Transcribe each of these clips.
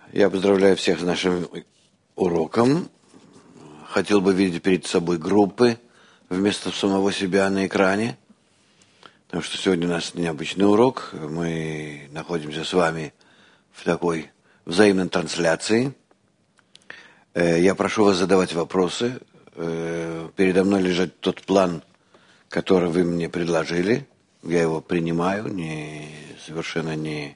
Я поздравляю всех с нашим уроком. Хотел бы видеть перед собой группы вместо самого себя на экране, потому что сегодня у нас необычный урок. Мы находимся с вами в такой взаимной трансляции. Я прошу вас задавать вопросы. Передо мной лежит тот план, который вы мне предложили. Я его принимаю, совершенно не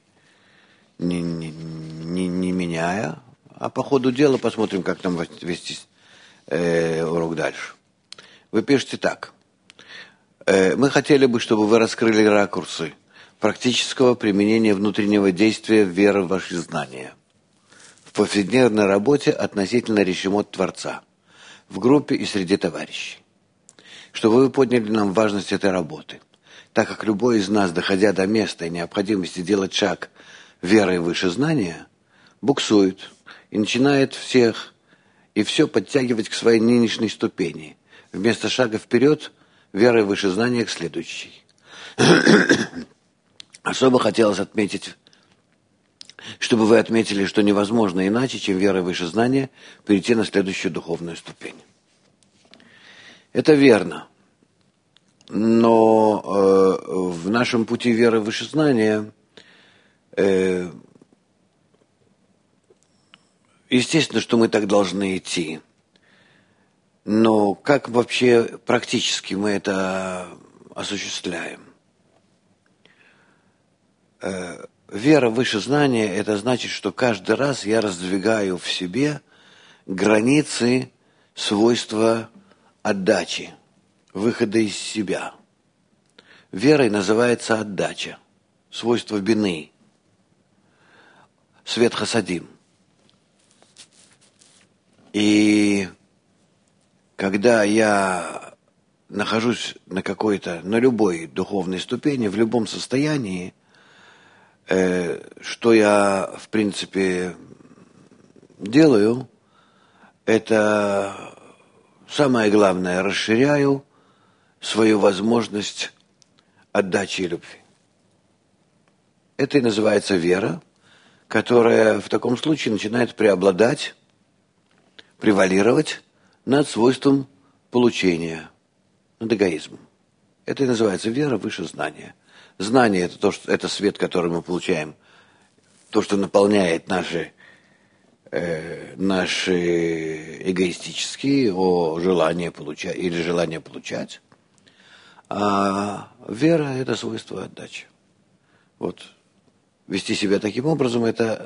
меняя. А по ходу дела посмотрим, как нам вести урок дальше. Вы пишете так. Мы хотели бы, чтобы вы раскрыли ракурсы практического применения внутреннего действия веры в ваши знания в повседневной работе относительно решимот Творца, в группе и среди товарищей. Чтобы вы подняли нам важность этой работы, так как любой из нас, доходя до места и необходимости делать шаг верой выше знания, буксует и начинает все подтягивать к своей нынешней ступени, вместо шага вперед, верой выше знания к следующей. Особо хотелось отметить, чтобы вы отметили, что невозможно иначе, чем верой выше знания, перейти на следующую духовную ступень. Это верно. Но в нашем пути веры выше знания естественно, что мы так должны идти. Но как вообще практически мы это осуществляем? Вера выше знания – это значит, что каждый раз я раздвигаю в себе границы свойства отдачи, выхода из себя. Верой называется отдача, свойство бины, свет хасадим. И когда я нахожусь на любой духовной ступени, в любом состоянии, что я, в принципе, делаю, это самое главное, расширяю свою возможность отдачи и любви. Это и называется вера, которая в таком случае начинает преобладать, превалировать над свойством получения, над эгоизмом. Это и называется вера выше знания. Знание – это свет, который мы получаем, то, что наполняет наши эгоистические желания получать или желание получать. А вера – это свойство отдачи. Вот вести себя таким образом – это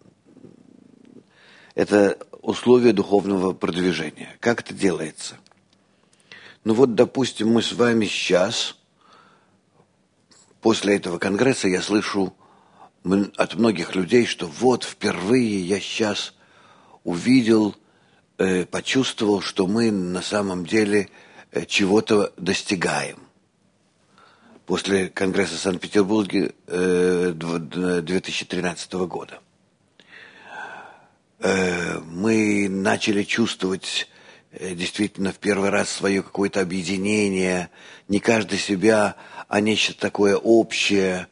условие духовного продвижения. Как это делается? Ну вот, допустим, мы с вами сейчас, после этого конгресса, я слышу от многих людей, что вот впервые я сейчас увидел, почувствовал, что мы на самом деле чего-то достигаем. После конгресса в Санкт-Петербурге 2013 года. Мы начали чувствовать действительно в первый раз свое какое-то объединение, не каждый себя, а нечто такое общее,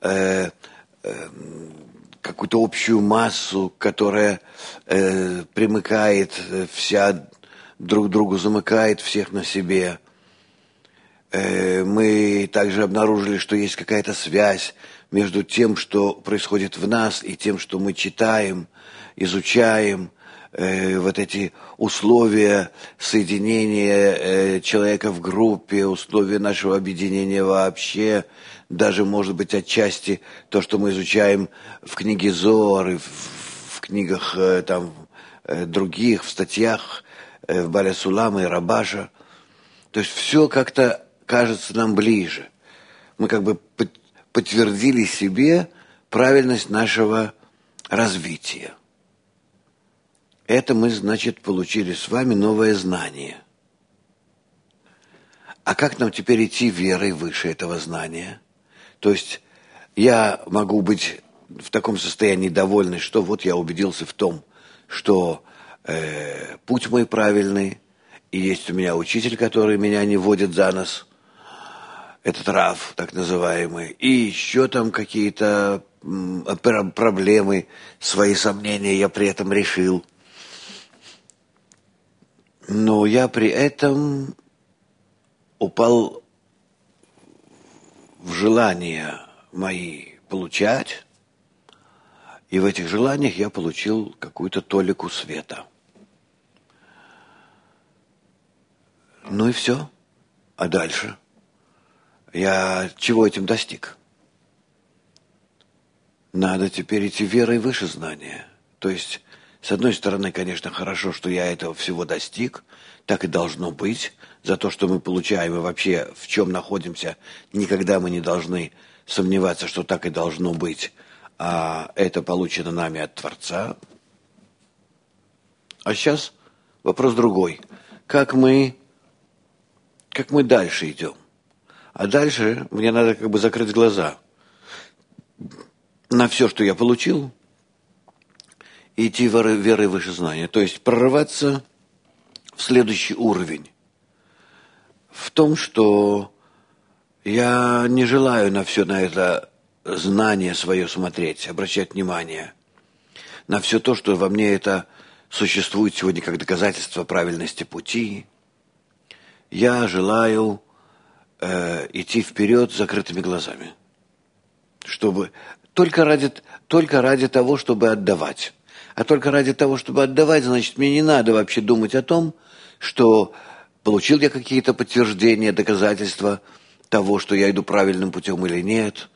какую-то общую массу, которая примыкает вся друг к другу, замыкает всех на себе. Мы также обнаружили, что есть какая-то связь между тем, что происходит в нас, и тем, что мы читаем, изучаем, вот эти условия соединения человека в группе, условия нашего объединения вообще, даже, может быть, отчасти то, что мы изучаем в книге Зоар, и в книгах других, в статьях в Баля Сулама и Рабаша. То есть все как-то кажется нам ближе. Мы как бы подтвердили себе правильность нашего развития. Это мы, значит, получили с вами новое знание. А как нам теперь идти верой выше этого знания? То есть я могу быть в таком состоянии довольный, что вот я убедился в том, что путь мой правильный, и есть у меня учитель, который меня не водит за нос, этот Рав, так называемый, и еще там какие-то проблемы, свои сомнения я при этом решил. Но я при этом упал в желания мои получать, и в этих желаниях я получил какую-то толику света. Ну и все. А дальше? Я чего этим достиг? Надо теперь идти верой выше знания. То есть, с одной стороны, конечно, хорошо, что я этого всего достиг, так и должно быть. За то, что мы получаем и вообще в чем находимся, никогда мы не должны сомневаться, что так и должно быть, а это получено нами от Творца. А сейчас вопрос другой. Как мы дальше идем? А дальше мне надо как бы закрыть глаза на все, что я получил, и идти верой выше знания. То есть прорываться в следующий уровень. В том, что я не желаю на все на это знание свое смотреть, обращать внимание. На все то, что во мне это существует сегодня как доказательство правильности пути. Я желаю идти вперед с закрытыми глазами. Чтобы только ради того, чтобы отдавать. А только ради того, чтобы отдавать, значит, мне не надо вообще думать о том, что получил я какие-то подтверждения, доказательства того, что я иду правильным путем или нет.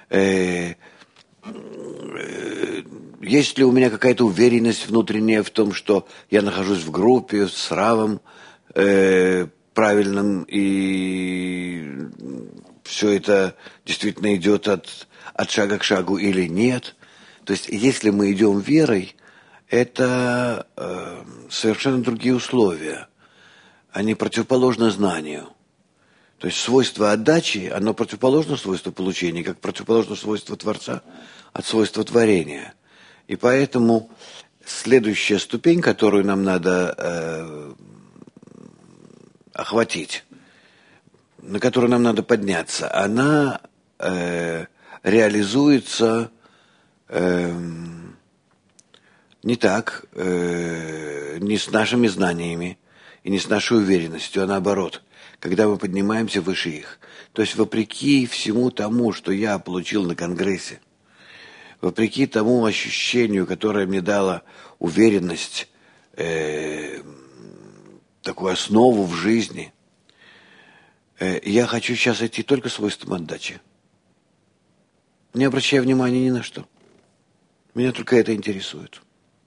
Есть ли у меня какая-то уверенность внутренняя в том, что я нахожусь в группе с Равом правильным, и все это действительно идет от шага к шагу или нет. То есть, если мы идем верой, это совершенно другие условия. Они противоположны знанию. То есть свойство отдачи, оно противоположно свойству получения, как противоположно свойству Творца от свойства творения. И поэтому следующая ступень, которую нам надо охватить, на которую нам надо подняться, она реализуется не так, не с нашими знаниями и не с нашей уверенностью, а наоборот, когда мы поднимаемся выше их. То есть вопреки всему тому, что я получил на Конгрессе, вопреки тому ощущению, которое мне дало уверенность, такую основу в жизни, я хочу сейчас идти только свойством отдачи. Не обращая внимания ни на что. Меня только это интересует.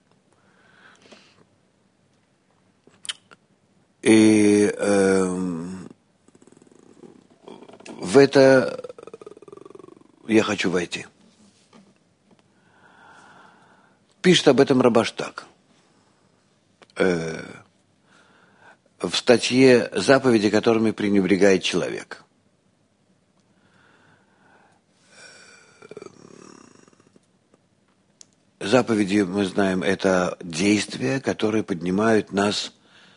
И в это я хочу войти. Пишет об этом Рабаш так. В статье «Заповеди, которыми пренебрегает человек». Заповеди, мы знаем, это действия, которые поднимают нас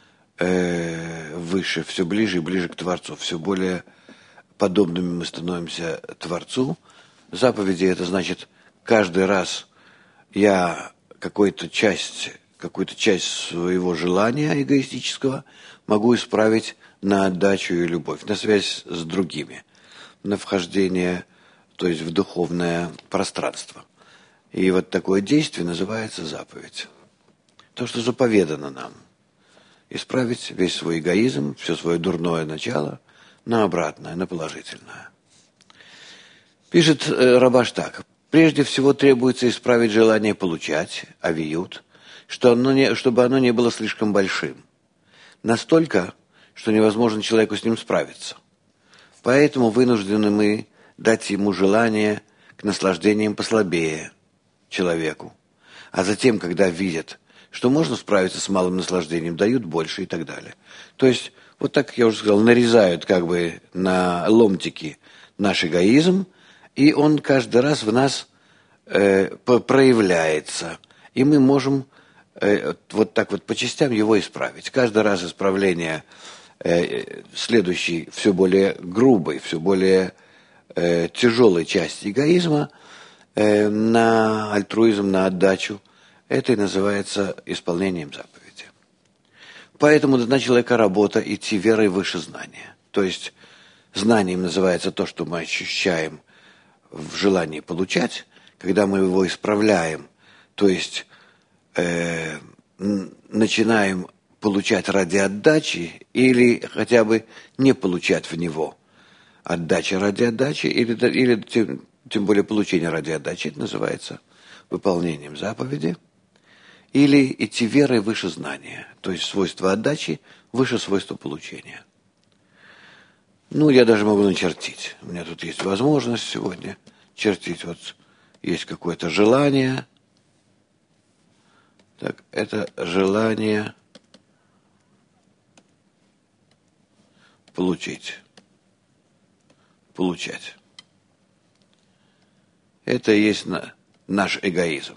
выше, все ближе и ближе к Творцу, все более подобными мы становимся Творцу. Заповеди – это значит, каждый раз я какую-то часть своего желания эгоистического могу исправить на отдачу и любовь, на связь с другими, на вхождение, то есть в духовное пространство. И вот такое действие называется заповедь. То, что заповедано нам. Исправить весь свой эгоизм, все свое дурное начало на обратное, на положительное. Пишет Рабаш так. Прежде всего требуется исправить желание получать, авиют, чтобы оно не было слишком большим. Настолько, что невозможно человеку с ним справиться. Поэтому вынуждены мы дать ему желание к наслаждениям послабее человеку. А затем, когда видят, что можно справиться с малым наслаждением, дают больше и так далее. То есть, вот так, я уже сказал, нарезают как бы на ломтики наш эгоизм, и он каждый раз в нас проявляется. И мы можем вот так вот по частям его исправить. Каждый раз исправление следующей, все более грубой, все более тяжелой части эгоизма на альтруизм, на отдачу. Это и называется исполнением заповеди. Поэтому должна человека работа идти верой выше знания. То есть знанием называется то, что мы ощущаем в желании получать, когда мы его исправляем, то есть начинаем получать ради отдачи или хотя бы не получать в него. Отдача ради отдачи или тем более получение ради отдачи, это называется выполнением заповеди. Или идти верой выше знания, то есть свойство отдачи выше свойства получения. Ну, я даже могу начертить. У меня тут есть возможность сегодня чертить. Вот есть какое-то желание. Так, это желание получать. Это и есть наш эгоизм.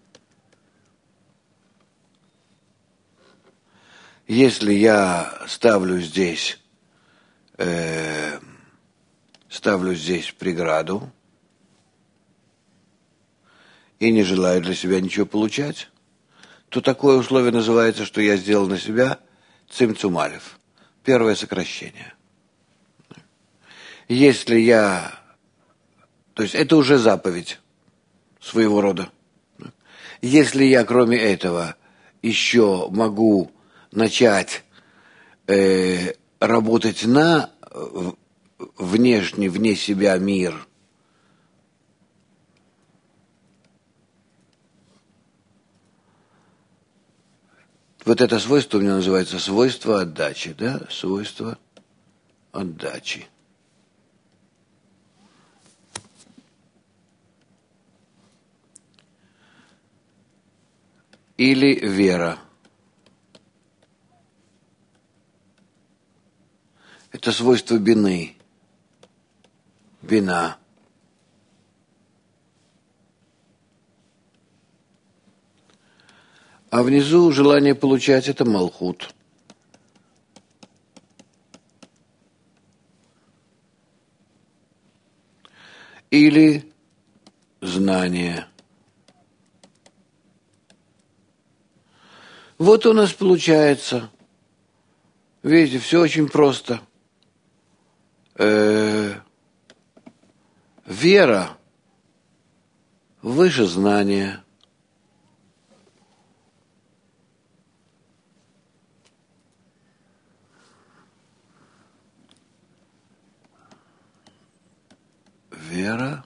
Если я ставлю здесь преграду и не желаю для себя ничего получать, то такое условие называется, что я сделал на себя цимцум алеф, первое сокращение. Если то есть это уже заповедь своего рода. Если я, кроме этого, еще могу начать работать на внешний, вне себя мир, вот это свойство у меня называется свойство отдачи, да, свойство отдачи. Или вера. Это свойство бины. Бина. А внизу желание получать – это малхут. Или знание. Вот у нас получается. Видите, все очень просто. Вера выше знания. Вера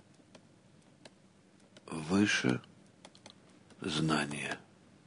выше знания.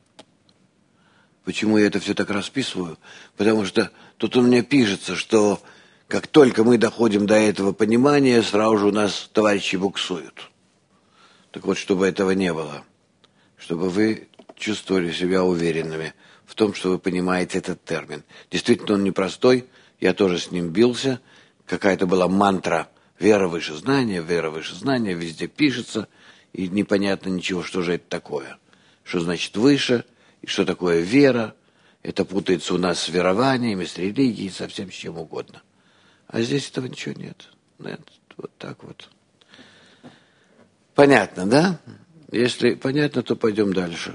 Почему я это все так расписываю? Потому что тут у меня пишется, что как только мы доходим до этого понимания, сразу же у нас товарищи буксуют. Так вот, чтобы этого не было, чтобы вы чувствовали себя уверенными в том, что вы понимаете этот термин. Действительно, он непростой, я тоже с ним бился, какая-то была мантра вера выше знания, везде пишется, и непонятно ничего, что же это такое. Что значит выше, и что такое вера. Это путается у нас с верованиями, с религией, совсем с чем угодно. А здесь этого ничего нет. Нет, вот так вот. Понятно, да? Если понятно, то пойдем дальше.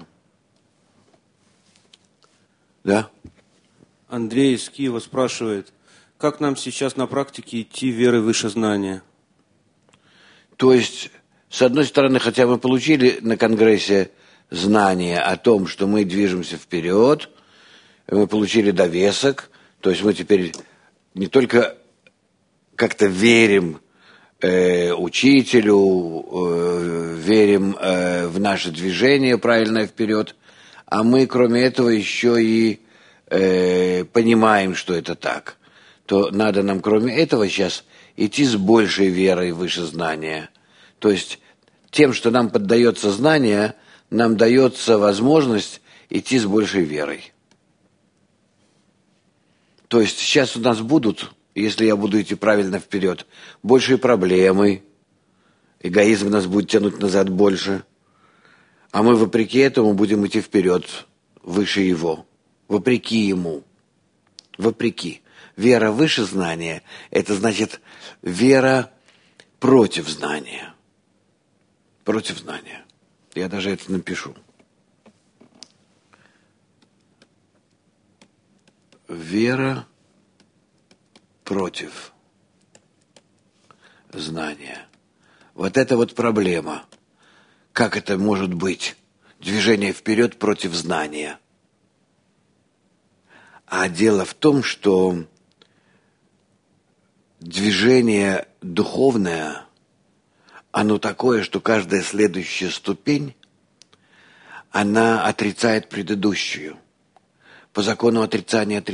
Да? Андрей из Киева спрашивает, как нам сейчас на практике идти верой выше знания? То есть, с одной стороны, хотя мы получили на конгрессе знание о том, что мы движемся вперед, мы получили довесок, то есть мы теперь не только как-то верим учителю, верим в наше движение правильное вперед, а мы, кроме этого, еще и понимаем, что это так. То надо нам, кроме этого, сейчас идти с большей верой выше знания. То есть тем, что нам поддается знание, нам дается возможность идти с большей верой. То есть сейчас у нас будут, если я буду идти правильно вперед, большие проблемы, эгоизм нас будет тянуть назад больше, а мы вопреки этому будем идти вперед, выше его, вопреки ему, вопреки. Вера выше знания – это значит вера против знания. против знания. Я даже это напишу. Вера против знания. Вот это вот проблема. Как это может быть? Движение вперед против знания. А дело в том, что движение духовное, оно такое, что каждая следующая ступень, она отрицает предыдущую. По закону отрицания.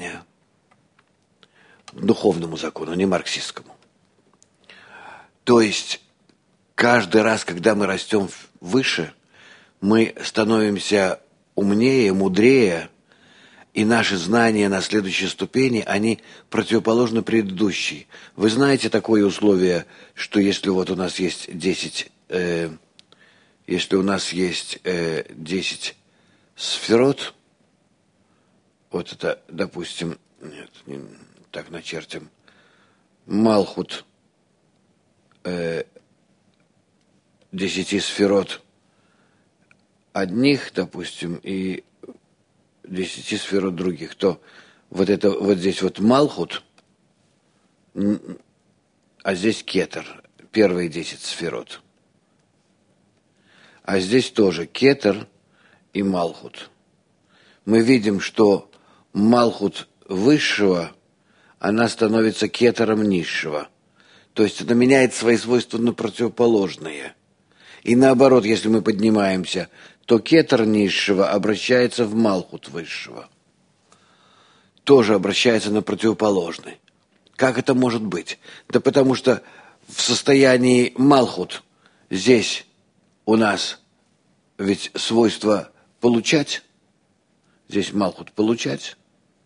Духовному закону, не марксистскому. То есть, каждый раз, когда мы растем выше, мы становимся умнее, мудрее, и наши знания на следующей ступени, они противоположны предыдущей. Вы знаете такое условие, что если вот у нас есть 10 сферот, вот это, допустим, нет, так начертим, Малхут 10 сферот одних, допустим, и 10 сферот других, то вот это вот здесь вот Малхут, а здесь Кетер, первые 10 сферот. А здесь тоже Кетер и Малхут. Мы видим, что Малхут высшего, она становится Кетером низшего. То есть это меняет свои свойства на противоположные. И наоборот, если мы поднимаемся, то Кетер низшего обращается в Малхут высшего. Тоже обращается на противоположный. Как это может быть? Да потому что в состоянии Малхут здесь у нас ведь свойство получать. Здесь Малхут получать.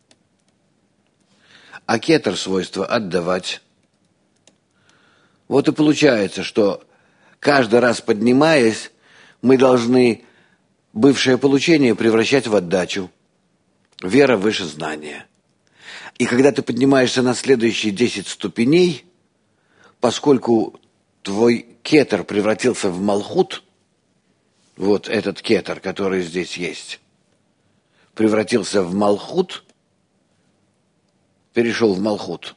А Кетер свойство отдавать. Вот и получается, что каждый раз поднимаясь, мы должны бывшее получение превращать в отдачу. Вера выше знания. И когда ты поднимаешься на следующие 10 ступеней, поскольку твой кетер превратился в Малхут, вот этот кетер, который здесь есть, превратился в Малхут, перешел в Малхут,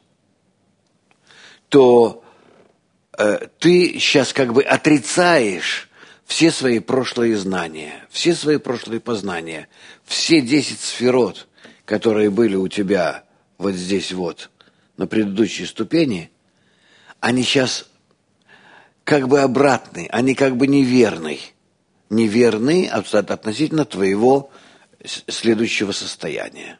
то ты сейчас как бы отрицаешь все свои прошлые знания, все свои прошлые познания, все 10 сферот, которые были у тебя вот здесь вот, на предыдущей ступени, они сейчас как бы обратны, они как бы неверны. Неверны относительно твоего следующего состояния.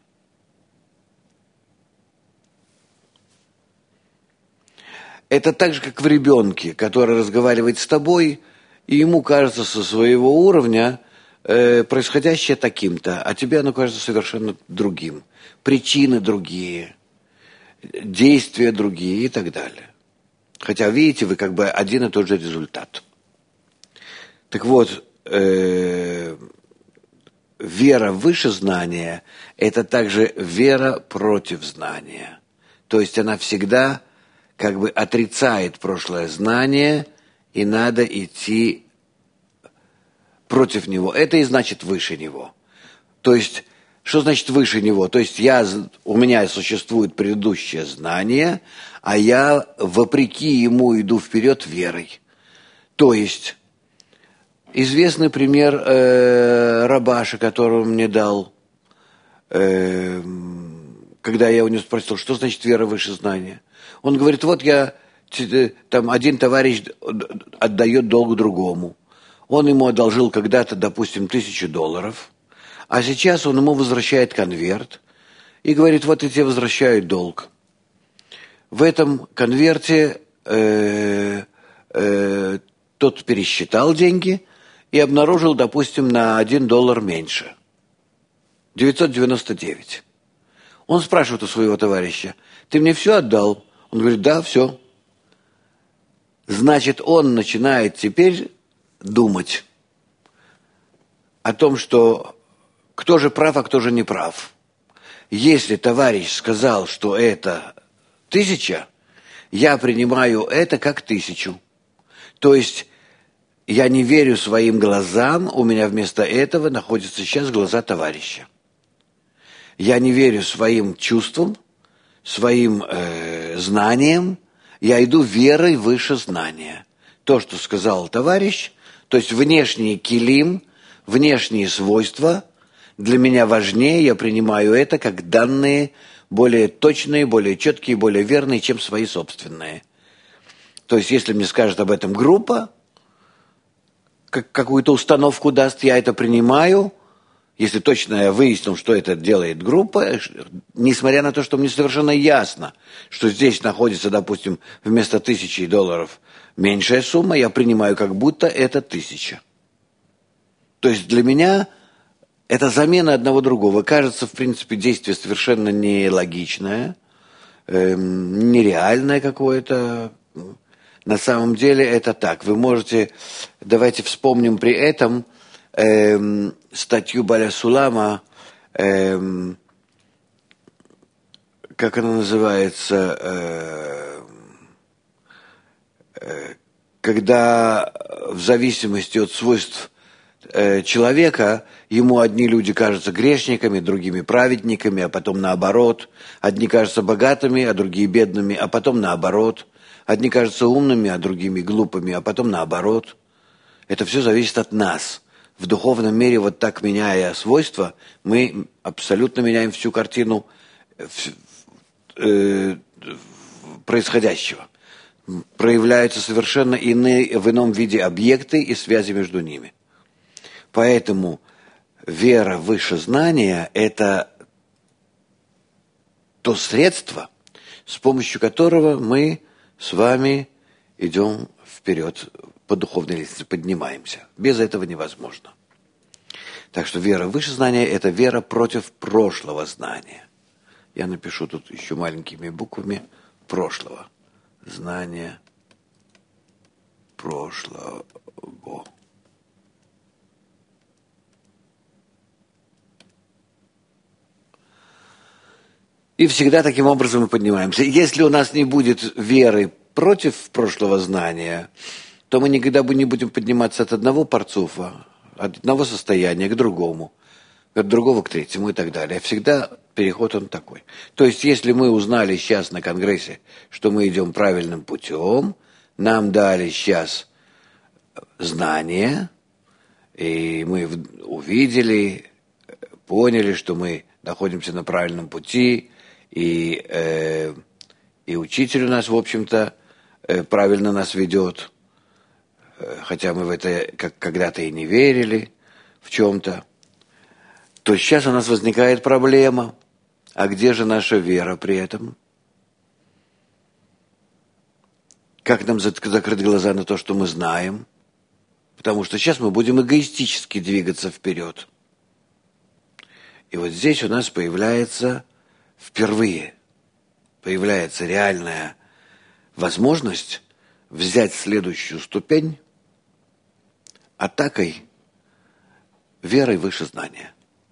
Это так же, как в ребенке, который разговаривает с тобой, и ему кажется со своего уровня происходящее таким-то, а тебе оно кажется совершенно другим. Причины другие, действия другие и так далее. Хотя, видите, вы как бы один и тот же результат. Так вот, вера выше знания – это также вера против знания. То есть она всегда как бы отрицает прошлое знание, и надо идти против него. Это и значит выше него. То есть, что значит выше него? То есть у меня существует предыдущее знание, а я вопреки ему иду вперед верой. То есть, известный пример Рабаша, который он мне дал, когда я у него спросил, что значит вера выше знания. Он говорит, вот там один товарищ отдает долг другому. Он ему одолжил когда-то, допустим, $1000, а сейчас он ему возвращает конверт и говорит, вот я тебе возвращаю долг. В этом конверте тот пересчитал деньги и обнаружил, допустим, на $1 меньше. 999. Он спрашивает у своего товарища, ты мне все отдал? Он говорит, да, все. Значит, он начинает теперь думать о том, что кто же прав, а кто же не прав. Если товарищ сказал, что это 1000, я принимаю это как 1000. То есть я не верю своим глазам, у меня вместо этого находятся сейчас глаза товарища. Я не верю своим чувствам, своим знаниям, я иду верой выше знания. То, что сказал товарищ, то есть внешний килим, внешние свойства, для меня важнее, я принимаю это как данные более точные, более четкие, более верные, чем свои собственные. То есть, если мне скажет об этом группа, какую-то установку даст, я это принимаю. Если точно я выяснил, что это делает группа, несмотря на то, что мне совершенно ясно, что здесь находится, допустим, вместо $1000 меньшая сумма, я принимаю, как будто это 1000. То есть для меня это замена одного другого. Кажется, в принципе, действие совершенно нелогичное, нереальное какое-то. На самом деле это так. Вы можете, давайте вспомним при этом статью Баля Сулама, как она называется, когда в зависимости от свойств человека, ему одни люди кажутся грешниками, другими праведниками, а потом наоборот. Одни кажутся богатыми, а другие бедными, а потом наоборот. Одни кажутся умными, а другими глупыми, а потом наоборот. Это все зависит от нас. В духовном мире вот так, меняя свойства, мы абсолютно меняем всю картину происходящего. Проявляются совершенно иные, в ином виде объекты и связи между ними. Поэтому вера выше знания – это то средство, с помощью которого мы с вами идем вперед по духовной лестнице, поднимаемся. Без этого невозможно. Так что вера выше знания – это вера против прошлого знания. Я напишу тут еще маленькими буквами прошлого. Знание прошлого. И всегда таким образом мы поднимаемся. Если у нас не будет веры против прошлого знания, то мы никогда бы не будем подниматься от одного парцуфа, от одного состояния к другому, от другого к третьему и так далее. Всегда переход он такой. То есть, если мы узнали сейчас на Конгрессе, что мы идем правильным путем, нам дали сейчас знания, и мы увидели, поняли, что мы находимся на правильном пути, и учитель у нас, в общем-то, правильно нас ведет, хотя мы в это когда-то и не верили в чем-то, то сейчас у нас возникает проблема. А где же наша вера при этом? Как нам закрыть глаза на то, что мы знаем? Потому что сейчас мы будем эгоистически двигаться вперед. И вот здесь у нас впервые появляется реальная возможность взять следующую ступень атакой верой выше знания.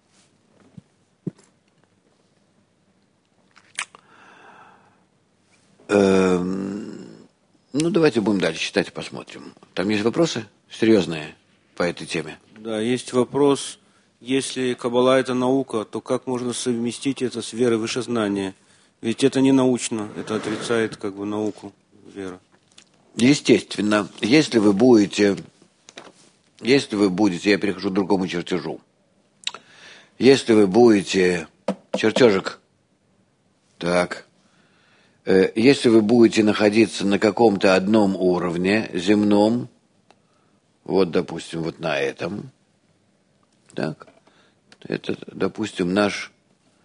Давайте будем дальше читать и посмотрим. Там есть вопросы серьезные по этой теме? Да, есть вопрос. Если Каббала – это наука, то как можно совместить это с верой выше знания? Ведь это не научно, это отрицает науку, вера. Естественно, если вы будете, я перехожу к другому чертежу. Если вы будете, чертежик, так, если вы будете находиться на каком-то одном уровне земном, вот, допустим, вот на этом, так, это, допустим, наш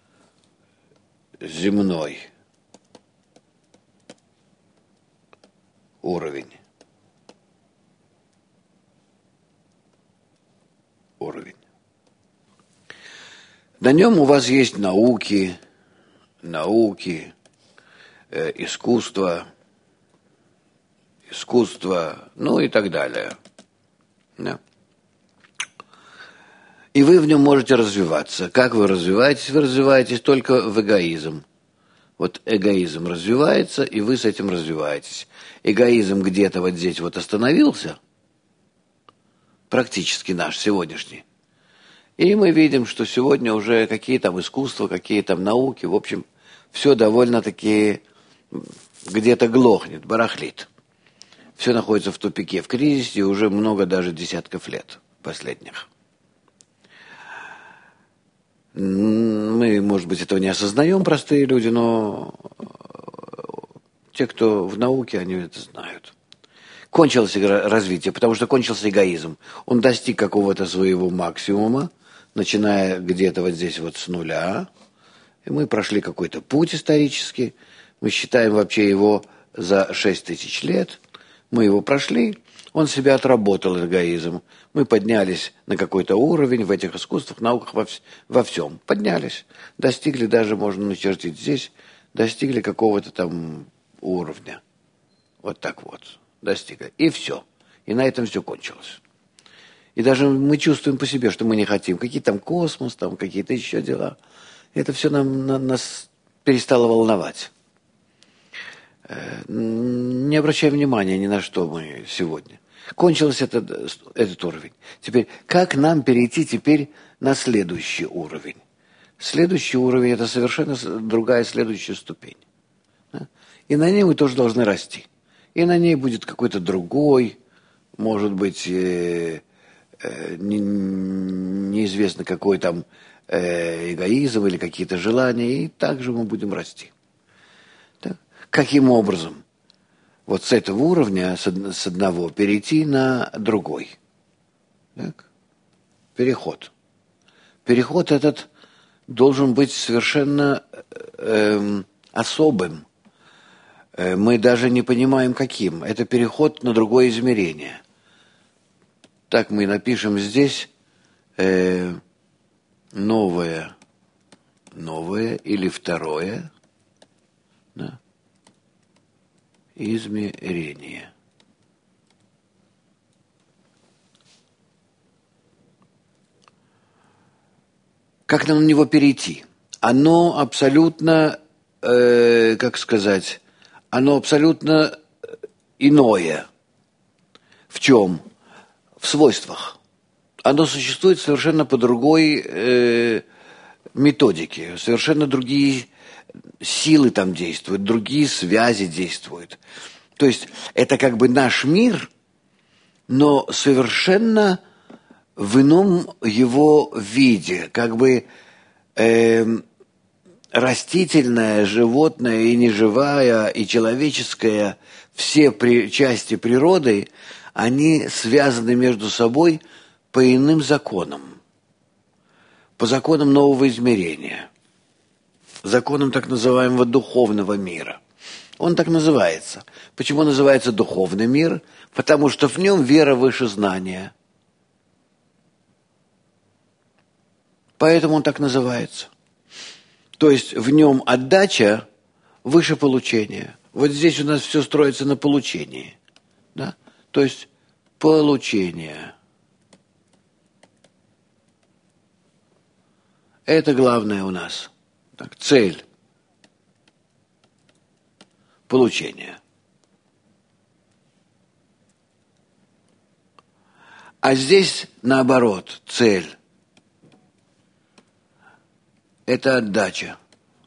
земной уровень. На нем у вас есть науки, искусство, и так далее. Да. И вы в нем можете развиваться. Как вы развиваетесь? Вы развиваетесь только в эгоизм. Вот эгоизм развивается, и вы с этим развиваетесь. Эгоизм где-то вот здесь вот остановился, практически наш, сегодняшний. И мы видим, что сегодня уже какие там искусства, какие там науки, в общем, все довольно-таки где-то глохнет, барахлит. Все находится в тупике, в кризисе уже много даже десятков лет последних. Мы, может быть, этого не осознаем, простые люди, но те, кто в науке, они это знают. Кончилось развитие, потому что кончился эгоизм. Он достиг какого-то своего максимума, начиная где-то вот здесь вот с нуля. И мы прошли какой-то путь исторический. Мы считаем вообще его за 6000 лет. Мы его прошли, он себя отработал, эгоизм. Мы поднялись на какой-то уровень в этих искусствах, науках, во всем. Поднялись. Достигли даже, можно начертить здесь, достигли какого-то там уровня. Вот так вот. Достигли. И все. И на этом все кончилось. И даже мы чувствуем по себе, что мы не хотим. Какие там космос, там какие-то еще дела. Это все нас перестало волновать. Не обращаем внимания ни на что мы сегодня. Кончился этот уровень. Теперь, как нам перейти теперь на следующий уровень? Следующий уровень – это совершенно другая следующая ступень. Да? И на ней мы тоже должны расти. И на ней будет какой-то другой, может быть, неизвестно какой там эгоизм или какие-то желания, и также мы будем расти. Каким образом вот с этого уровня, с одного, перейти на другой? Так? Переход. Переход этот должен быть совершенно особым. Мы даже не понимаем, каким. Это переход на другое измерение. Так мы напишем здесь новое или второе, да? Измерение. Как нам на него перейти? Оно абсолютно, как сказать, оно абсолютно иное. В чем? В свойствах. Оно существует совершенно по другой методике, совершенно другие силы там действуют, другие связи действуют. То есть это как бы наш мир, но совершенно в ином его виде, как бы растительное, животное и неживая, и человеческое, все части природы, они связаны между собой по иным законам, по законам нового измерения. Законом так называемого духовного мира. Он так называется. Почему называется духовный мир? Потому что в нем вера выше знания. Поэтому он так называется. То есть в нем отдача выше получения. Вот здесь у нас все строится на получении. Да? То есть получение. Это главное у нас. Так, цель. Получение. А здесь наоборот, цель. Это отдача.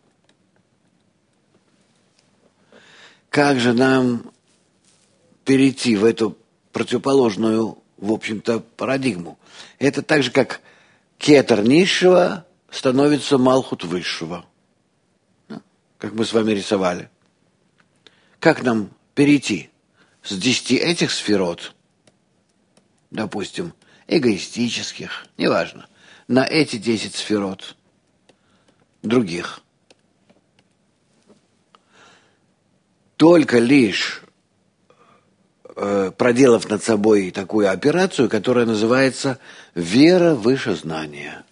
Как же нам перейти в эту противоположную, в общем-то, парадигму? Это так же, как кетер низшего становится малхут высшего. Как мы с вами рисовали. Как нам перейти с 10 этих сферот, допустим, эгоистических, неважно, на эти 10 сферот других? Только лишь проделав над собой такую операцию, которая называется «вера выше знания».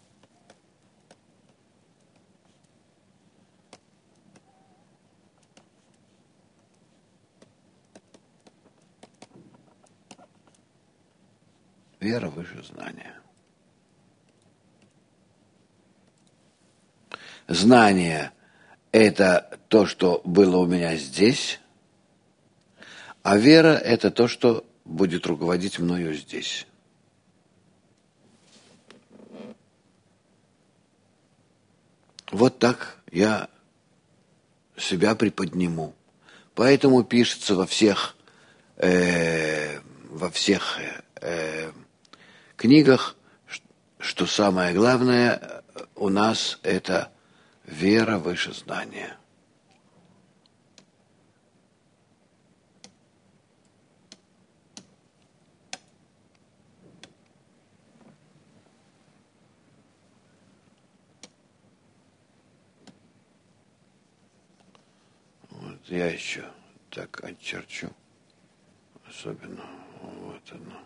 Вера выше знания. Знание – это то, что было у меня здесь, а вера – это то, что будет руководить мною здесь. Вот так я себя приподниму. Поэтому пишется во всех книгах, что самое главное у нас это вера выше знания. Вот я еще так очерчу. Особенно вот оно.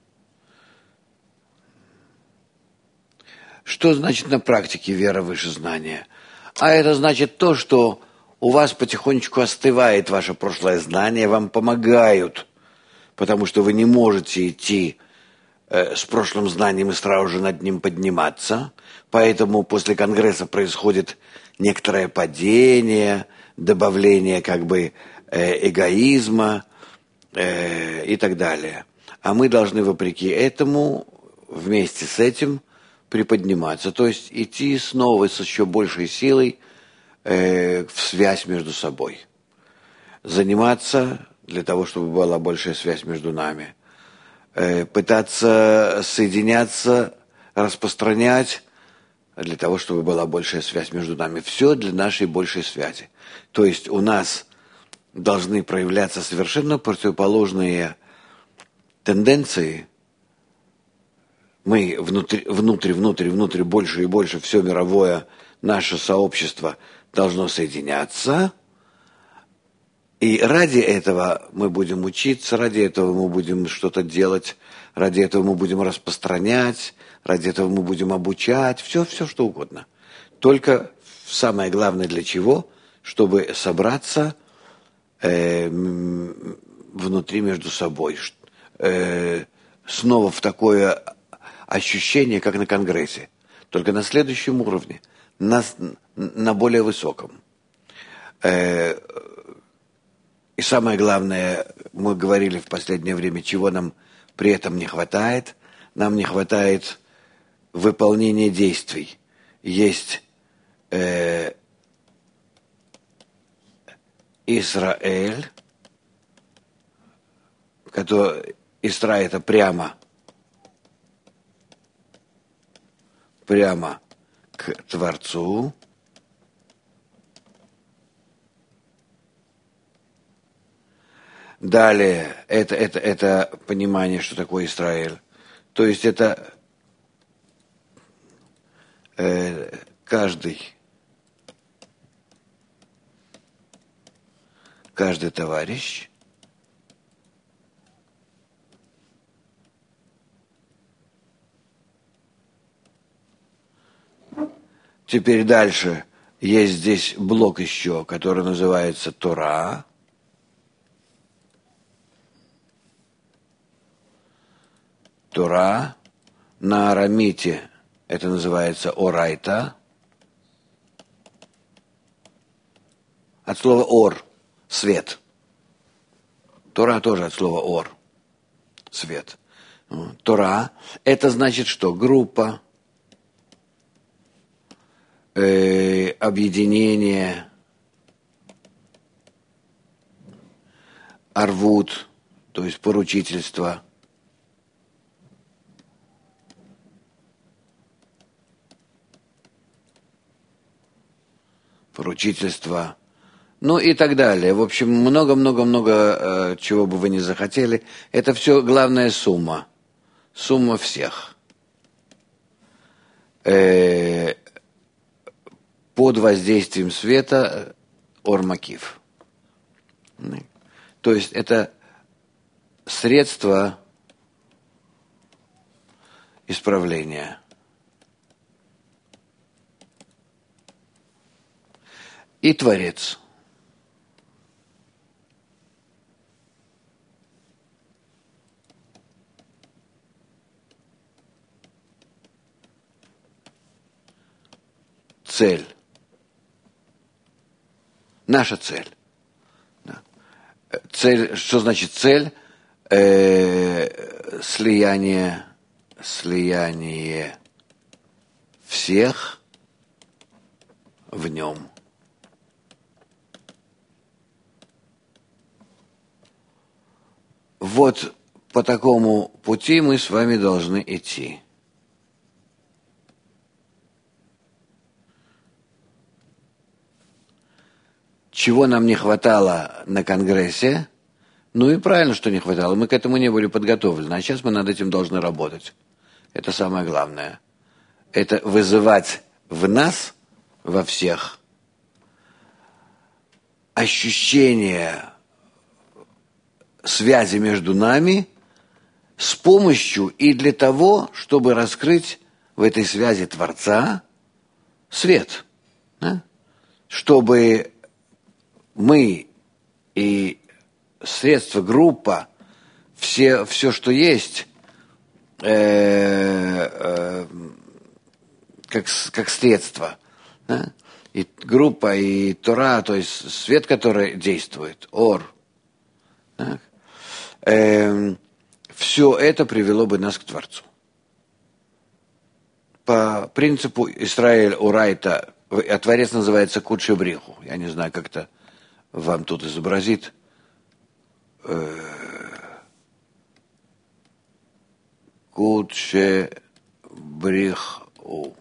Что значит на практике вера выше знания? А это значит то, что у вас потихонечку остывает ваше прошлое знание, вам помогают, потому что вы не можете идти с прошлым знанием и сразу же над ним подниматься. Поэтому после Конгресса происходит некоторое падение, добавление как бы эгоизма и так далее. А мы должны вопреки этому, вместе с этим, приподниматься. То есть идти снова с еще большей силой в связь между собой. Заниматься для того, чтобы была большая связь между нами. Пытаться соединяться, распространять для того, чтобы была большая связь между нами. Все для нашей большей связи. То есть у нас должны проявляться совершенно противоположные тенденции. Мы внутрь, больше и больше, все мировое наше сообщество должно соединяться. И ради этого мы будем учиться, ради этого мы будем что-то делать, ради этого мы будем распространять, ради этого мы будем обучать, все что угодно. Только самое главное для чего? Чтобы собраться внутри между собой. Снова в такое ощущение, как на Конгрессе. Только на следующем уровне, на более высоком. И самое главное, мы говорили в последнее время, чего нам при этом не хватает. Нам не хватает выполнения действий. Есть Израиль, который Исра это прямо к Творцу. Далее, это понимание, что такое Израиль. То есть это каждый товарищ теперь дальше есть здесь блок еще, который называется Тора. Тора, на арамите это называется орайта. От слова ор, свет. Тора тоже от слова ор, свет. Тора, это значит что? Группа, объединение, арвут, то есть поручительство. Поручительство, ну и так далее. В общем, много-много-много чего бы вы ни захотели. Это все главная сумма. Сумма всех. Под воздействием света ор-макиф. То есть это средство исправления. И Творец. Цель. Наша цель. Цель, что значит цель? Слияние всех в нем. Вот по такому пути мы с вами должны идти. Чего нам не хватало на Конгрессе? Ну и правильно, что не хватало. Мы к этому не были подготовлены. А сейчас мы над этим должны работать. Это самое главное. Это вызывать в нас, во всех, ощущение связи между нами с помощью и для того, чтобы раскрыть в этой связи Творца свет. Да? Чтобы мы и средства, группа, все, что есть, как средство, да? И группа, и Тора, то есть свет, который действует, Ор, все это привело бы нас к Творцу. По принципу Исраэль Урайта, а Творец называется Кудше Бриху. Я не знаю, как это вам тут изобразит. Кудше Бриху.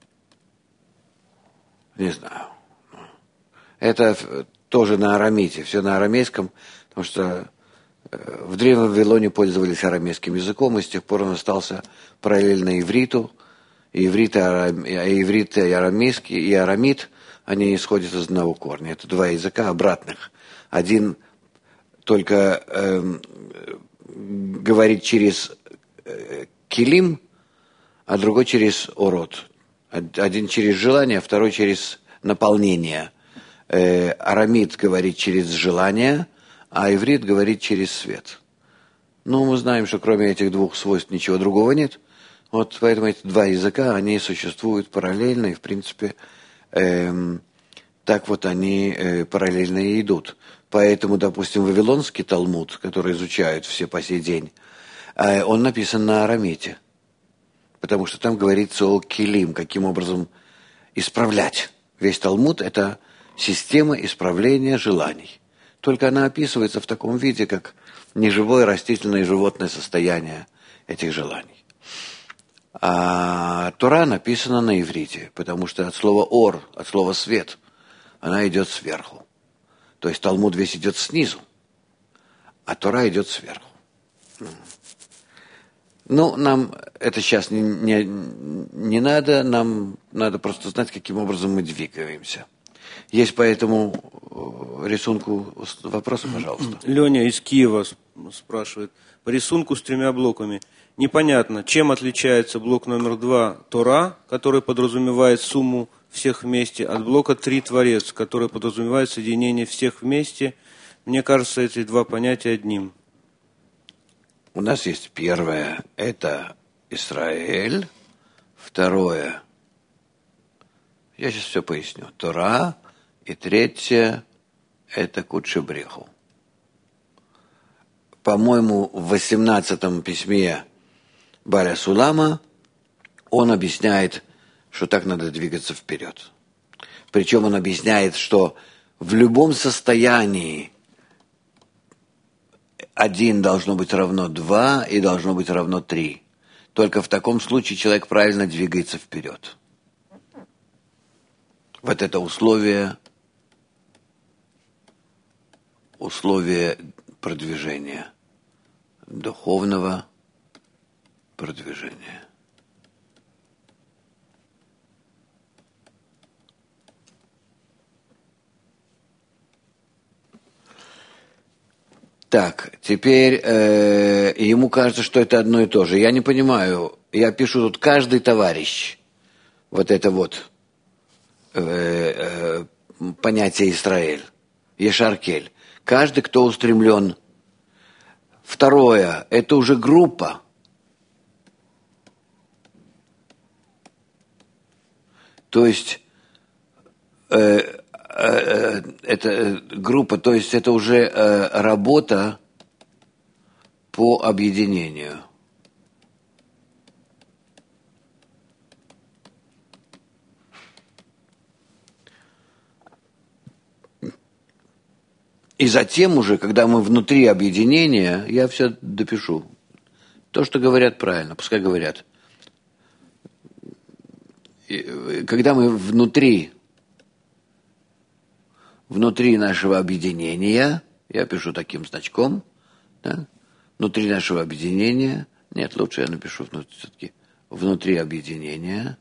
Не знаю. Это тоже на арамите, все на арамейском, потому что в Древнем Вавилоне пользовались арамейским языком, и с тех пор он остался параллельно ивриту. И иврит, и арамейский, и арамит, они исходят из одного корня. Это два языка обратных. Один только говорит через килим, а другой через орот. Один через желание, а второй через наполнение. Арамит говорит через желание, а иврит говорит через свет. Ну, мы знаем, что кроме этих двух свойств ничего другого нет. Вот поэтому эти два языка, они существуют параллельно, и, в принципе, так вот они параллельно и идут. Поэтому, допустим, Вавилонский Талмуд, который изучают все по сей день, он написан на арамите. Потому что там говорится о килим, каким образом исправлять. Весь Талмуд – это система исправления желаний. Только она описывается в таком виде, как неживое растительное и животное состояние этих желаний. А Тора написана на иврите, потому что от слова «ор», от слова «свет», она идет сверху. То есть Талмуд весь идет снизу, а Тора идет сверху. Ну, нам это сейчас не надо, нам надо просто знать, каким образом мы двигаемся. Есть по этому рисунку вопросы, пожалуйста. Леня из Киева спрашивает. По рисунку с 3 блоками. Непонятно, чем отличается блок номер 2 Тора, который подразумевает сумму всех вместе, от блока 3 Творец, который подразумевает соединение всех вместе. Мне кажется, эти два понятия одним. У нас есть первое, это Исраэль. Второе, я сейчас все поясню, Тора. И третье, это Кудше Бриху. По-моему, в 18-м письме Баля Сулама он объясняет, что так надо двигаться вперед. Причем он объясняет, что в любом состоянии 1 должно быть равно 2 и должно быть равно 3. Только в таком случае человек правильно двигается вперед. Вот это условие продвижения, духовного продвижения. Так, теперь ему кажется, что это одно и то же. Я не понимаю, я пишу тут каждый товарищ. Вот это вот понятие Исраэль, Ешаркель. Каждый, кто устремлен. Второе, это уже группа. То есть это группа, то есть это уже работа по объединению. И затем уже, когда мы внутри объединения, я все допишу. То, что говорят, правильно, пускай говорят. Когда мы внутри нашего объединения, я пишу таким значком, да, внутри нашего объединения, нет, лучше я напишу все-таки внутри объединения,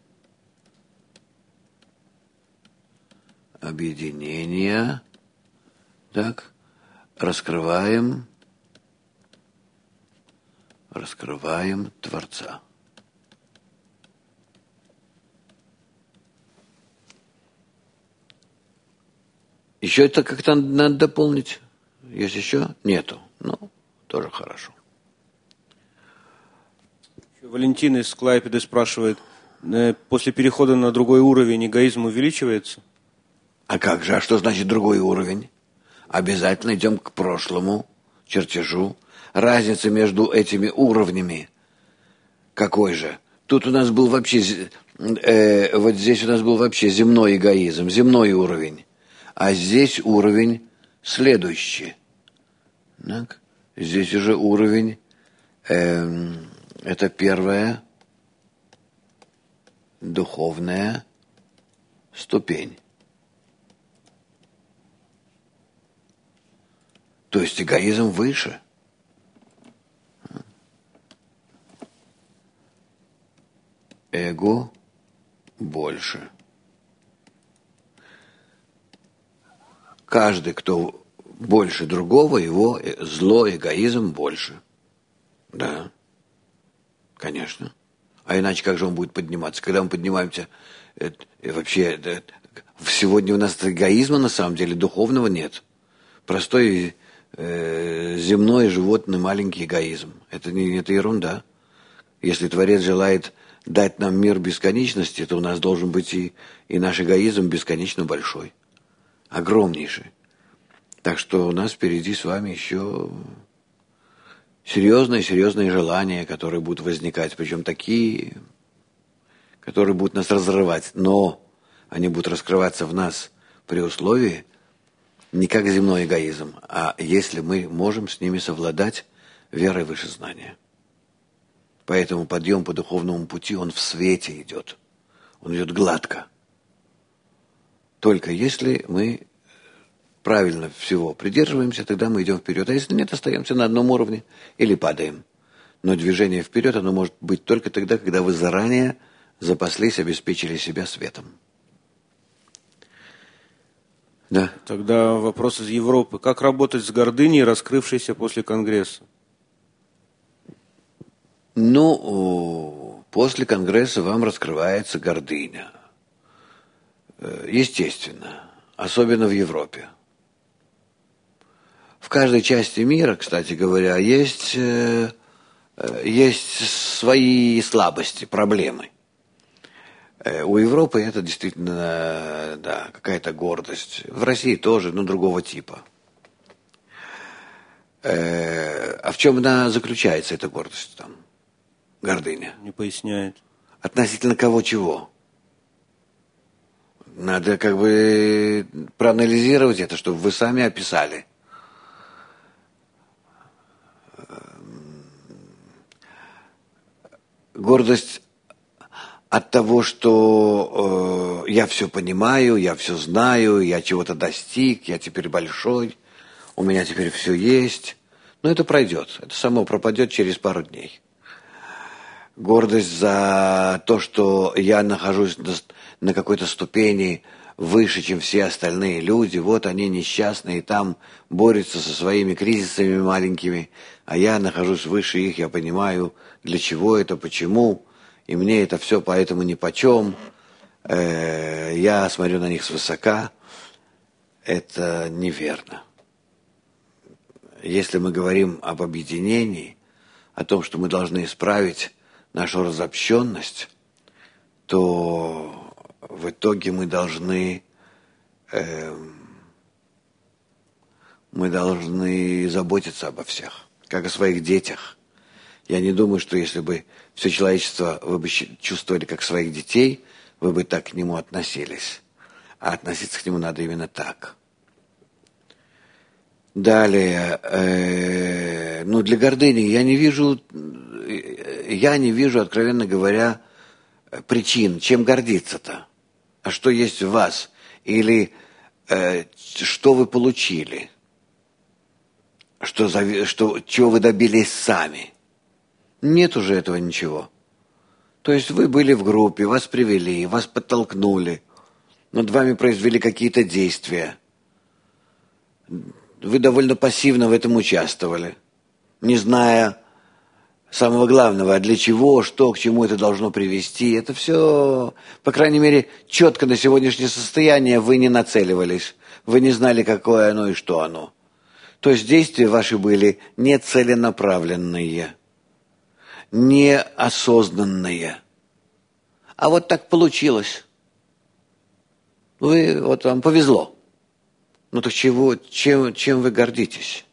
так, раскрываем Творца. Еще это как-то надо дополнить. Есть еще? Нету. Ну, тоже хорошо. Валентин из Клайпеды спрашивает, после перехода на другой уровень эгоизм увеличивается? А как же? А что значит другой уровень? Обязательно идем к прошлому чертежу. Разница между этими уровнями какой же? Тут у нас был вообще, вот здесь у нас был вообще земной эгоизм, земной уровень. А здесь уровень следующий. Так? Здесь уже уровень, это первая духовная ступень. То есть эгоизм выше. Эго больше. Каждый, кто больше другого, его зло, эгоизм больше. Да, конечно. А иначе как же он будет подниматься? Когда мы поднимаемся, сегодня у нас эгоизма на самом деле духовного нет. Простой земной животный маленький эгоизм. Это ерунда. Если Творец желает дать нам мир бесконечности, то у нас должен быть и наш эгоизм бесконечно большой. Огромнейший. Так что у нас впереди с вами еще серьезные желания, которые будут возникать, причем такие, которые будут нас разрывать, но они будут раскрываться в нас при условии не как земной эгоизм, а если мы можем с ними совладать верой выше знания. Поэтому подъем по духовному пути, он в свете идет. Он идет гладко. Только если мы правильно всего придерживаемся, тогда мы идем вперед. А если нет, остаемся на одном уровне или падаем. Но движение вперед, оно может быть только тогда, когда вы заранее запаслись, обеспечили себя светом. Да. Тогда вопрос из Европы. Как работать с гордыней, раскрывшейся после Конгресса? Ну, после Конгресса вам раскрывается гордыня. Естественно. Особенно в Европе. В каждой части мира, кстати говоря, есть свои слабости, проблемы. У Европы это действительно, да, какая-то гордость. В России тоже, но другого типа. А в чем она заключается, эта гордость там? Гордыня. Не поясняет. Относительно кого чего? Надо как бы проанализировать это, чтобы вы сами описали. Гордость от того, что я все понимаю, я все знаю, я чего-то достиг, я теперь большой, у меня теперь все есть. Но это пройдет, это само пропадет через пару дней. Гордость за то, что я нахожусь на какой-то ступени выше, чем все остальные люди. Вот они несчастные, там борются со своими кризисами маленькими, а я нахожусь выше их, я понимаю, для чего это, почему, и мне это все поэтому нипочем. Я смотрю на них свысока. Это неверно. Если мы говорим об объединении, о том, что мы должны исправить нашу разобщенность, то в итоге мы должны заботиться обо всех, как о своих детях. Я не думаю, что если бы все человечество вы бы чувствовали как своих детей, вы бы так к нему относились. А относиться к нему надо именно так. Далее, ну для гордыни я не вижу, откровенно говоря, причин, чем гордиться-то. А что есть в вас? Или что вы получили? Чего вы добились сами? Нет уже этого ничего. То есть вы были в группе, вас привели, вас подтолкнули, над вами произвели какие-то действия. Вы довольно пассивно в этом участвовали, не зная самого главного, а для чего, что, к чему это должно привести. Это все, по крайней мере, четко на сегодняшнее состояние вы не нацеливались. Вы не знали, какое оно и что оно. То есть действия ваши были нецеленаправленные, неосознанные. А вот так получилось. Вам повезло. Ну так чем вы гордитесь?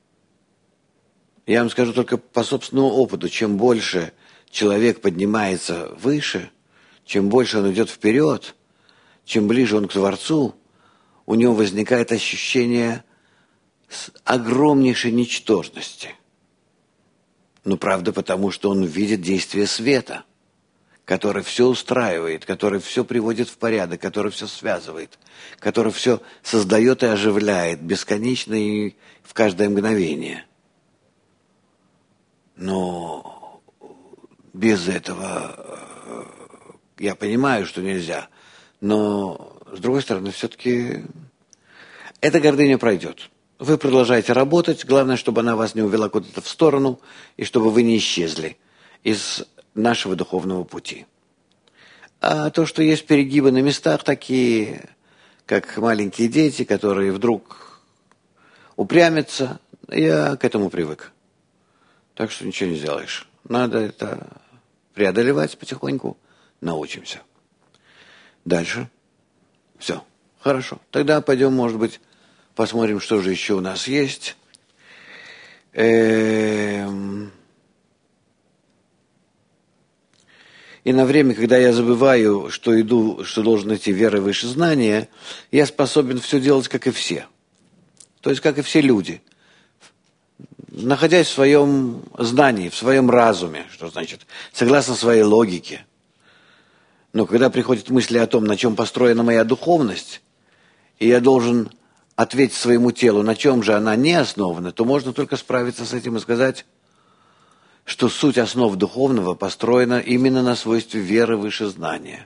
Я вам скажу только по собственному опыту, чем больше человек поднимается выше, чем больше он идет вперед, чем ближе он к Творцу, у него возникает ощущение огромнейшей ничтожности. Ну, правда, потому что он видит действие света, который все устраивает, который все приводит в порядок, который все связывает, который все создает и оживляет бесконечно и в каждое мгновение. Но без этого я понимаю, что нельзя. Но, с другой стороны, все-таки эта гордыня пройдет. Вы продолжаете работать, главное, чтобы она вас не увела куда-то в сторону, и чтобы вы не исчезли из нашего духовного пути. А то, что есть перегибы на местах такие, как маленькие дети, которые вдруг упрямятся, я к этому привык. Так что ничего не сделаешь. Надо это преодолевать потихоньку, научимся. Дальше. Все, хорошо. Тогда пойдем, может быть, посмотрим, что же еще у нас есть. И на время, когда я забываю, что должен идти вера выше знания, я способен все делать, как и все. То есть, как и все люди. Находясь в своем знании, в своем разуме, что значит, согласно своей логике. Но когда приходят мысли о том, на чем построена моя духовность, и я должен ответить своему телу, на чем же она не основана, то можно только справиться с этим и сказать, что суть основ духовного построена именно на свойстве веры выше знания.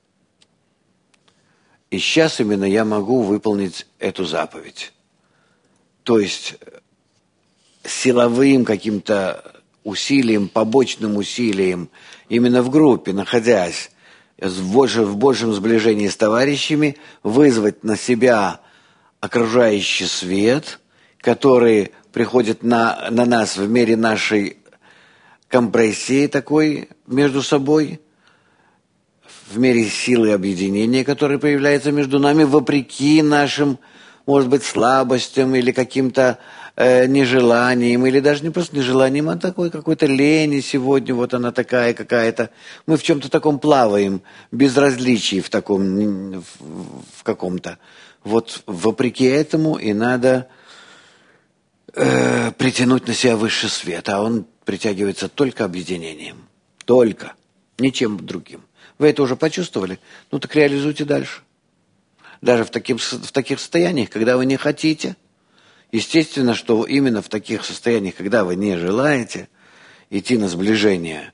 И сейчас именно я могу выполнить эту заповедь. То есть силовым каким-то усилием, побочным усилием, именно в группе, находясь в большем сближении с товарищами, вызвать на себя окружающий свет, который приходит на нас в мере нашей компрессии такой между собой, в мере силы объединения, которая появляется между нами, вопреки нашим, может быть, слабостям или каким-то нежеланием, или даже не просто нежеланием, а такой какой-то лени сегодня, вот она такая какая-то. Мы в чем-то таком плаваем, безразличии в таком, в каком-то. Вот вопреки этому и надо притянуть на себя высший свет, а он притягивается только объединением. Только. Ничем другим. Вы это уже почувствовали? Ну так реализуйте дальше. Даже в таких состояниях, когда вы не хотите. Естественно, что именно в таких состояниях, когда вы не желаете идти на сближение,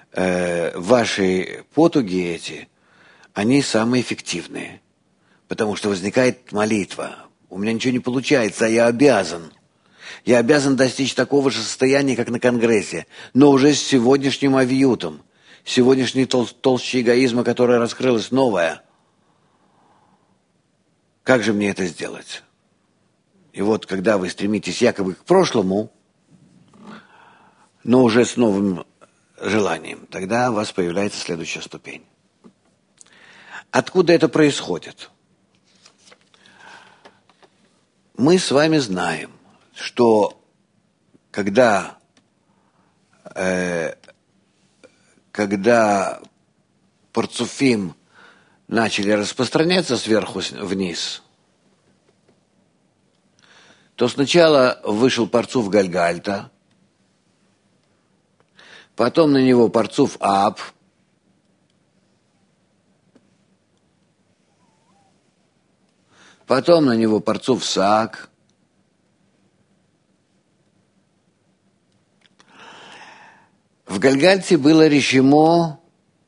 ваши потуги эти, они самые эффективные. Потому что возникает молитва. У меня ничего не получается, а я обязан. Я обязан достичь такого же состояния, как на Конгрессе, но уже с сегодняшним авиютом, сегодняшней толщей эгоизма, которая раскрылась новая. Как же мне это сделать? И вот, когда вы стремитесь якобы к прошлому, но уже с новым желанием, тогда у вас появляется следующая ступень. Откуда это происходит? Мы с вами знаем, что когда парцуфим начали распространяться сверху вниз, то сначала вышел парцуф Гальгальта, потом на него парцуф Аб, потом на него парцуф Сак, в Гальгальте было решимо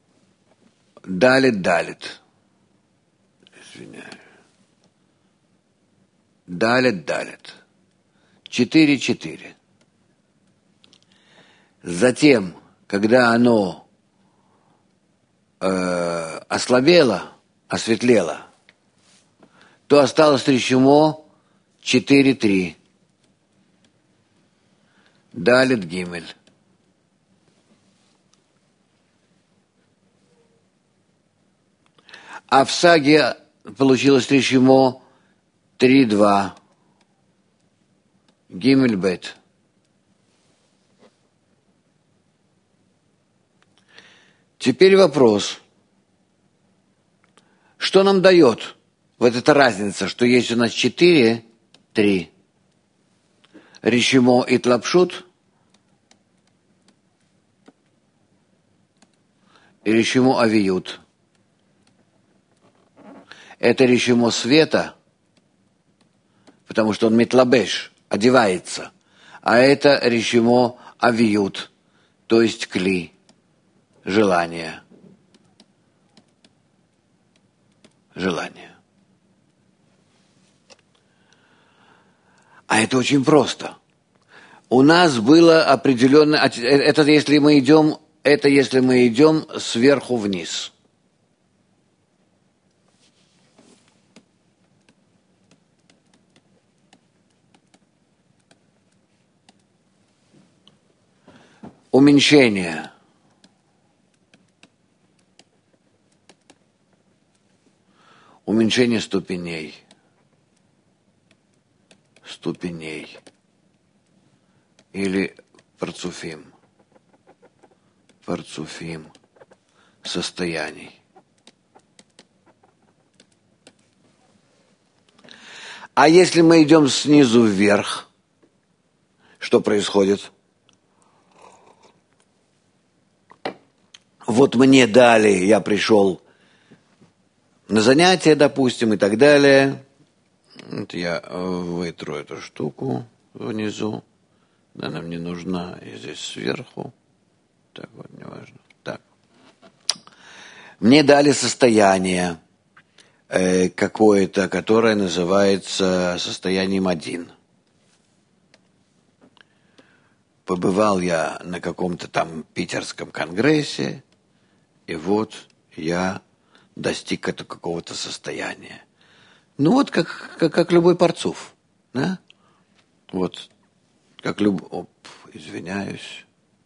Далит. Извиняюсь. Далит. 4-4. Затем, когда оно ослабело, осветлело, то осталось решимо 4-3. Далит Гимель. А в Саге получилось решимо 3-2. Гимель Бет. Теперь вопрос. Что нам дает вот эта разница, что есть у нас 4-3? Решимо и тлапшут? И решимо авиют? Это решимо света, потому что он метлабеш, одевается. А это решимо авиют, то есть кли, желание. А это очень просто. У нас было определенное... Это если мы идем сверху вниз. Уменьшение. Уменьшение ступеней. Или парцуфим. Состояний. А если мы идем снизу вверх, что происходит? Вот мне дали, я пришел на занятия, допустим, и так далее. Вот я вытру эту штуку внизу. Она мне нужна и здесь сверху. Так вот, неважно. Так. Мне дали состояние какое-то, которое называется состоянием 1. Побывал я на каком-то там питерском конгрессе, и вот я достиг какого-то состояния. Ну вот как любой парцуф, да? Вот как любой... извиняюсь.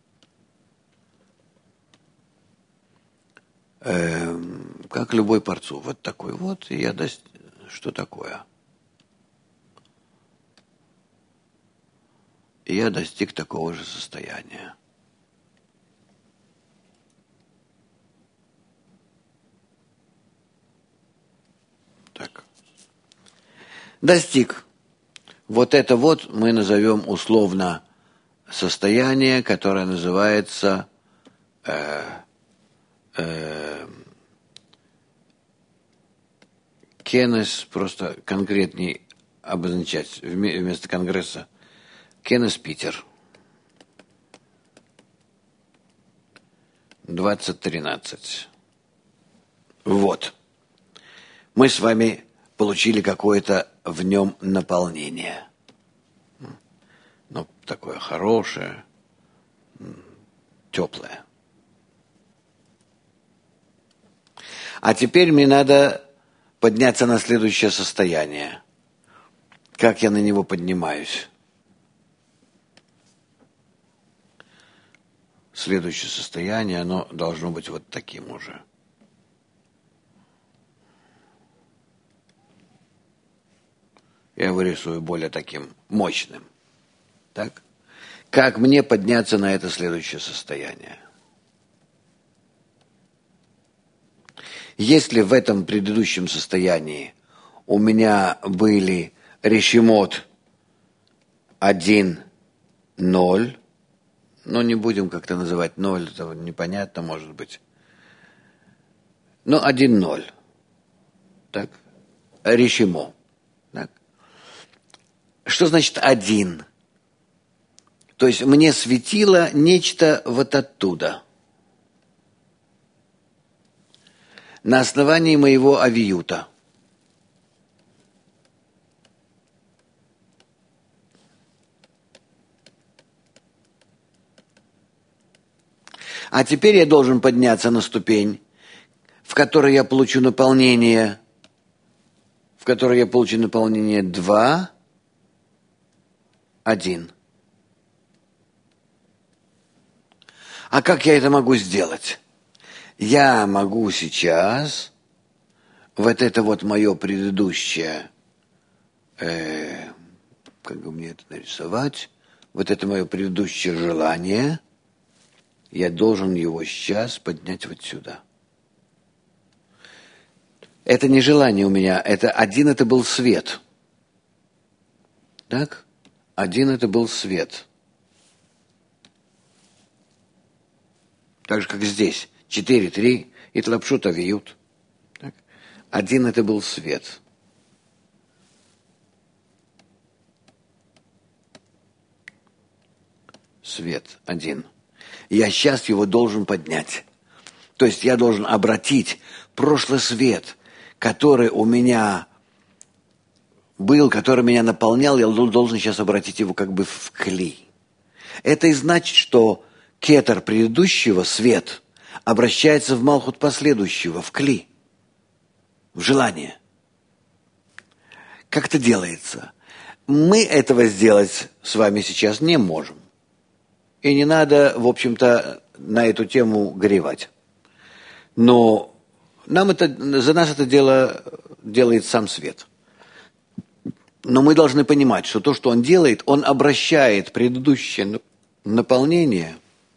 Как любой парцуф. Вот такой вот, и я достиг... Что такое? И я достиг такого же состояния. Так. Достиг. Вот это вот мы назовем условно состояние, которое называется кенес, просто конкретней обозначать вместо конгресса. Кенес Питер. 2013. Вот. Мы с вами получили какое-то в нем наполнение. Ну, такое хорошее, теплое. А теперь мне надо подняться на следующее состояние. Как я на него поднимаюсь? Следующее состояние, оно должно быть вот таким уже. Я его рисую более таким мощным. Так? Как мне подняться на это следующее состояние? Если в этом предыдущем состоянии у меня были решимот 1, 0. Ну, не будем как-то называть 0, это непонятно, может быть. Но 1, 0. Так. Решимо. Так. Что значит 1? То есть мне светило нечто вот оттуда. На основании моего авиюта. А теперь я должен подняться на ступень, в которой я получу наполнение, 2, 1. А как я это могу сделать? Я могу сейчас вот это вот мое предыдущее, как бы мне это нарисовать, вот это мое предыдущее желание, я должен его сейчас поднять вот сюда. Это не желание у меня, это был свет. Так? 1 это был свет. Так же, как здесь. 4, 3, и тлапшут авиют. 1 это был свет. Свет 1. Я сейчас его должен поднять. То есть я должен обратить прошлый свет, который у меня был, который меня наполнял, я должен сейчас обратить его как бы в кли. Это и значит, что кетер предыдущего, свет, обращается в малхут последующего, в кли, в желание. Как это делается? Мы этого сделать с вами сейчас не можем. И не надо, в общем-то, на эту тему горевать. Но за нас это дело делает сам свет. Но мы должны понимать, что то, что он делает, он обращает предыдущее наполнение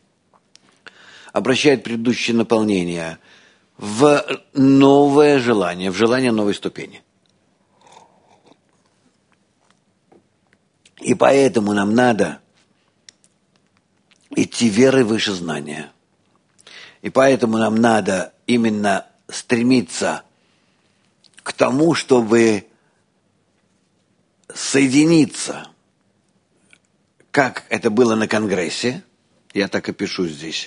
в новое желание, в желание новой ступени. И поэтому нам надо идти верой выше знания. И поэтому нам надо именно стремиться к тому, чтобы соединиться, как это было на Конгрессе, я так и пишу здесь,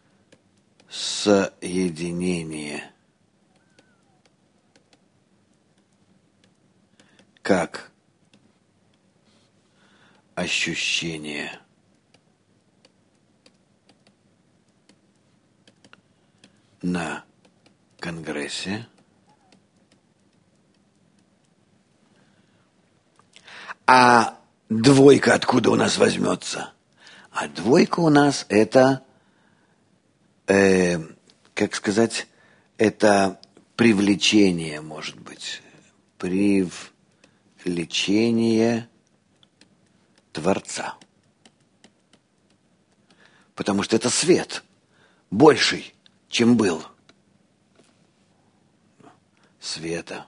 соединение, как ощущение на Конгрессе, а двойка откуда у нас возьмется? А двойка у нас это, как сказать, это привлечение, может быть, привлечение Творца. Потому что это свет больший, чем был. Света.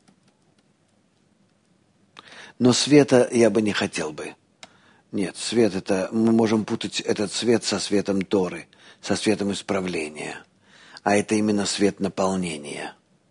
Но света я бы не хотел бы. Нет, свет это, мы можем путать этот свет со светом Торы, со светом исправления. А это именно свет наполнения.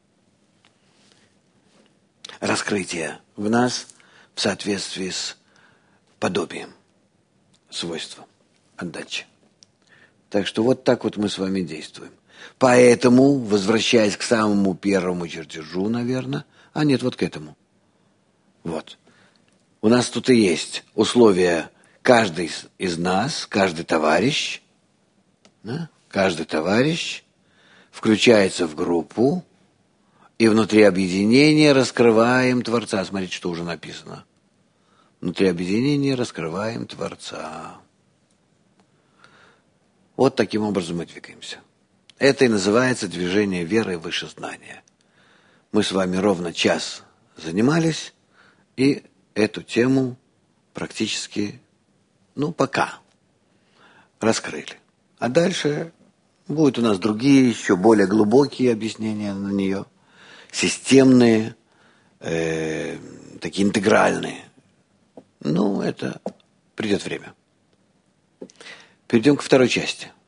Раскрытие в нас в соответствии с подобием, свойством, отдачи. Так что вот так вот мы с вами действуем. Поэтому, возвращаясь к самому первому чертежу, наверное, нет, вот к этому. Вот. У нас тут и есть условия, каждый из нас, каждый товарищ, да, каждый товарищ включается в группу, и внутри объединения раскрываем Творца. Смотрите, что уже написано. Внутри объединения раскрываем Творца. Вот таким образом мы двигаемся. Это и называется движение веры выше знания. Мы с вами ровно час занимались, и эту тему практически, пока раскрыли. А дальше будут у нас другие, еще более глубокие объяснения на нее, системные, такие интегральные. Это Придет время. Перейдем к второй части.